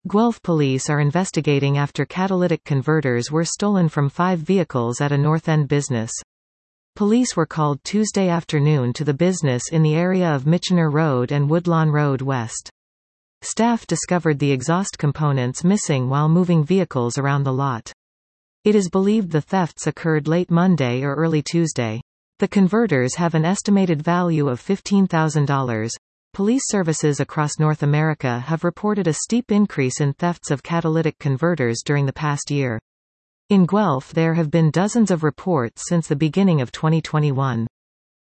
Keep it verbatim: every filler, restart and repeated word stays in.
Guelph police are investigating after catalytic converters were stolen from five vehicles at a North End business. Police were called Tuesday afternoon to the business in the area of Michener Road and Woodlawn Road West. Staff discovered the exhaust components missing while moving vehicles around the lot. It is believed the thefts occurred late Monday or early Tuesday. The converters have an estimated value of fifteen thousand dollars. Police services across North America have reported a steep increase in thefts of catalytic converters during the past year. In Guelph there have been dozens of reports since the beginning of twenty twenty-one.